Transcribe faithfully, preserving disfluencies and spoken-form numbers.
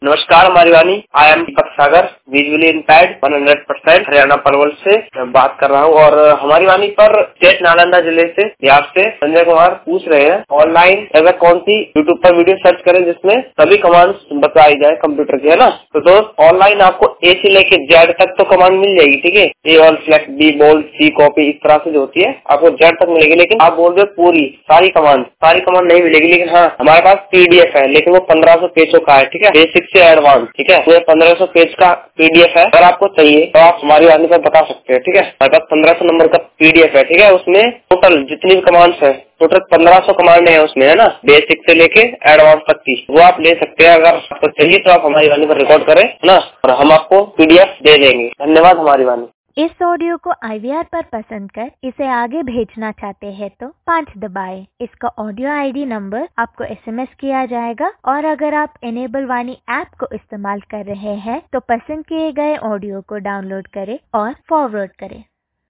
नमस्कार हमारी वाणी, I am Deepak Sagar, visually impaired one hundred percent Haryana Palwal से बात कर रहा हूँ। और हमारी वाणी पर स्टेट नालंदा जिले से बिहार से संजय कुमार पूछ रहे हैं, ऑनलाइन ऐसा कौन सी यूट्यूब पर वीडियो सर्च करें जिसमें सभी कमांड्स बताई जाए कंप्यूटर की, है ना। तो दोस्त ऑनलाइन आपको ए से लेके जेड तक तो कमांड मिल जाएगी, ठीक है। A all select, B bold, C copy, इस तरह से जो होती है आपको जेड तक मिलेगी। लेकिन आप बोल रहे हो पूरी सारी कमांड सारी कमांड नहीं मिलेगी। लेकिन हाँ, हमारे पास पीडीएफ है, लेकिन वो पंद्रह सौ पेजों का है, ठीक है, बेसिक से एडवांस, ठीक है। वो पंद्रह सौ पेज का पीडीएफ है। अगर आपको चाहिए तो आप हमारी वाणी पर बता सकते हैं, ठीक है। हमारे पास पंद्रह सौ नंबर का पीडीएफ है, ठीक है। उसमें टोटल जितनी भी कमांड्स है, टोटल पंद्रह सौ कमांड है उसमें, है ना, बेसिक से लेके एडवांस तक की। वो आप ले सकते हैं। अगर आपको चाहिए तो आप हमारी वाणी पर रिकॉर्ड करें, है ना, और हम आपको पीडीएफ दे देंगे। धन्यवाद हमारी वाणी। इस ऑडियो को आई वी आर पर पसंद कर इसे आगे भेजना चाहते हैं तो पाँच दबाएं। इसका ऑडियो आई डी नंबर आपको एस एम एस किया जाएगा। और अगर आप इनेबल वाणी ऐप को इस्तेमाल कर रहे हैं तो पसंद किए गए ऑडियो को डाउनलोड करें और फॉरवर्ड करें।